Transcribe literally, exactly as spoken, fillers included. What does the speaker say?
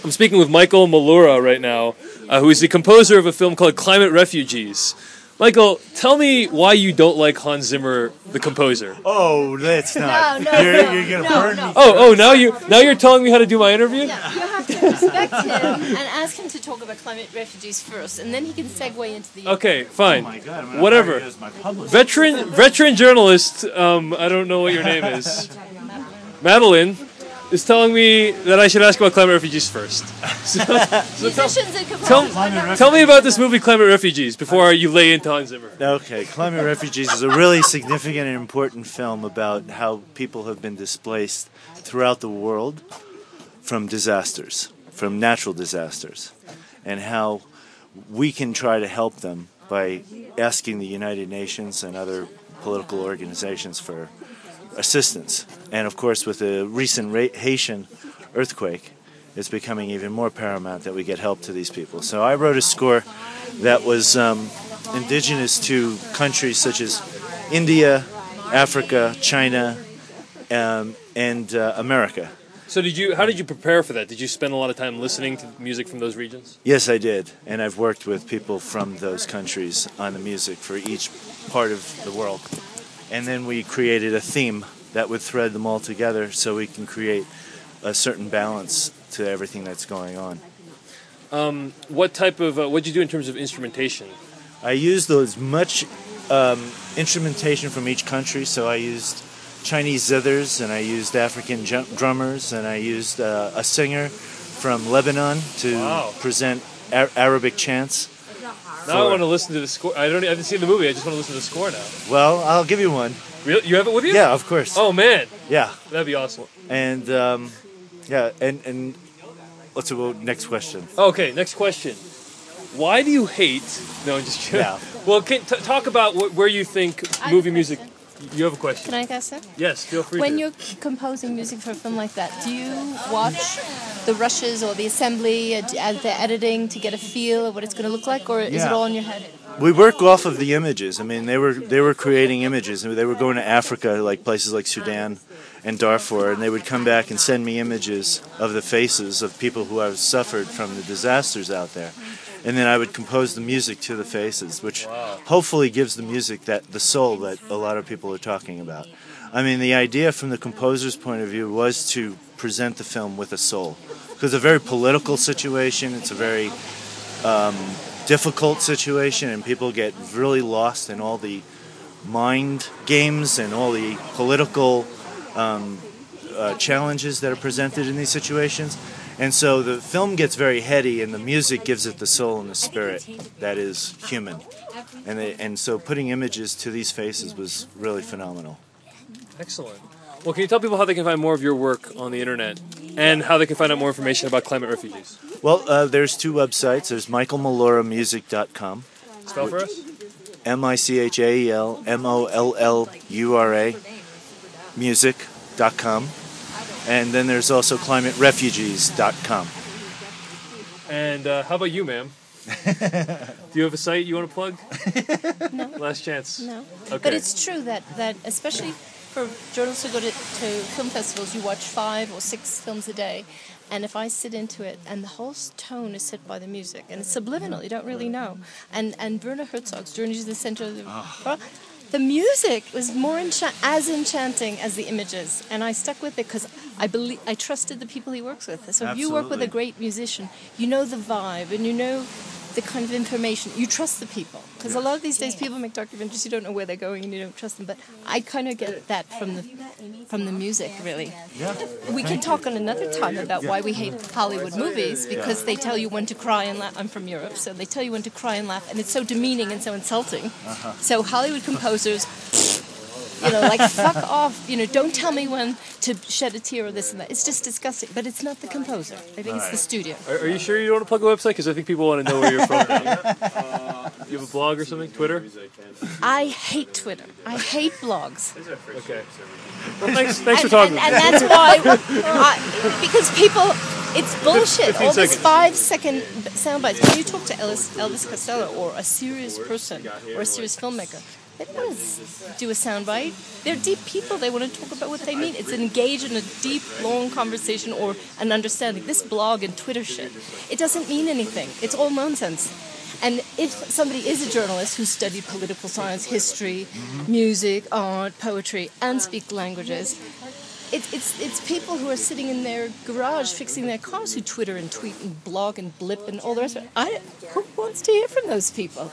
I'm speaking with Michael Malura right now, uh, who is the composer of a film called Climate Refugees. Michael, tell me why you don't like Hans Zimmer, the composer. Oh, that's not. No, no, you're no, you're gonna no, burn no. me. Oh, oh, now you now you're telling me how to do my interview? Yeah, you have to respect him and ask him to talk about climate refugees first, and then he can segue into the. Okay, fine. Oh my God, I'm gonna Whatever. hire you as my publicist. Veteran veteran journalist, um, I don't know what your name is. Madeline is telling me that I should ask about climate refugees first. So, so tell, Musicians and tell, composers. tell me about this movie, Climate Refugees, before you lay into Hans Zimmer. Okay, Climate Refugees is a really significant and important film about how people have been displaced throughout the world from disasters, from natural disasters, and how we can try to help them by asking the United Nations and other political organizations for assistance. And of course, with the recent Haitian earthquake, it's becoming even more paramount that we get help to these people. So I wrote a score that was um, indigenous to countries such as India, Africa, China, um, and uh, America. So did you? How did you prepare for that? Did you spend a lot of time listening to music from those regions? Yes, I did. And I've worked with people from those countries on the music for each part of the world. And then we created a theme that would thread them all together so we can create a certain balance to everything that's going on. Um, what type of, uh, what did you do in terms of instrumentation? I used as much um, instrumentation from each country, so I used Chinese zithers, and I used African jum- drummers, and I used uh, a singer from Lebanon to Wow. present Ar- Arabic chants. Now I want to listen to the score. I don't. I haven't seen the movie. I just want to listen to the score now. Well, I'll give you one. Really? You have it with you? Yeah, of course. Oh man, Yeah, that'd be awesome. and um, yeah, and and let's go next question. Okay, next question. Why do you hate? No, I'm just kidding. Yeah. Well, can, t- talk about wh- where you think I have movie a music. question. You have a question? Can I guess it? Yes, feel free When to. you're composing music for a film like that, do you watch the rushes or the assembly, uh, d- uh, the editing to get a feel of what it's going to look like, or is it Yeah. all in your head? We work off of the images. I mean, they were they were creating images. I mean, they were going to Africa, like places like Sudan and Darfur, and they would come back and send me images of the faces of people who have suffered from the disasters out there, and then I would compose the music to the faces, which hopefully gives the music that the soul that a lot of people are talking about. I mean, the idea from the composer's point of view was to present the film with a soul, because it's a very political situation. It's a very um, difficult situation, and people get really lost in all the mind games and all the political um, uh, challenges that are presented in these situations. And so the film gets very heady, and the music gives it the soul and the spirit that is human. And they, and so putting images to these faces was really phenomenal. Excellent. Well, can you tell people how they can find more of your work on the internet and how they can find out more information about climate refugees? Well, uh, there's two websites. There's michael malura music dot com. Spell for us. M I C H A E L M O L L U R A music dot com. And then there's also climate refugees dot com. And uh, how about you, ma'am? Do you have a site you want to plug? No. Last chance. No. Okay. But it's true that, that especially for journalists who go to, to film festivals, you watch five or six films a day. And if I sit into it, and the whole tone is set by the music, and it's subliminal, you don't really know. And and Werner Herzog's Journey to the Center of the Ah. the music was more encha- as enchanting as the images, and I stuck with it because I believe I trusted the people he works with. So if you work with a Absolutely. great musician, you know the vibe, and you know the kind of information. You trust the people, because a lot of these days people make documentaries, you don't know where they're going and you don't trust them. But I kind of get that from the from the music, really. Yeah. We can talk on another time about why we hate Hollywood movies, because they tell you when to cry and laugh. I'm from Europe, so they tell you when to cry and laugh, and it's so demeaning and so insulting. So Hollywood composers, you know, like, fuck off, you know, don't tell me when to shed a tear or this and that. It's just disgusting, but it's not the composer. I think it's the studio. Are, are you sure you don't want to plug a website? Because I think people want to know where you're from. now. You have a blog or something? Twitter? I hate Twitter. I hate blogs. Okay. Well, thanks, thanks for and, talking. and, and that's why, I, because people, it's bullshit. fifteen All these seconds. five second sound bites. When you talk to Elvis, Elvis Costello or a serious person or a serious filmmaker, They don't want to do a soundbite. They're deep people. They want to talk about what they mean. It's engage in a deep, long conversation or an understanding. This blog and Twitter shit, it doesn't mean anything. It's all nonsense. And if somebody is a journalist who studied political science, history, music, art, poetry, and speak languages, it, it's it's people who are sitting in their garage fixing their cars who Twitter and tweet and blog and blip and all the rest of it. I, who wants to hear from those people?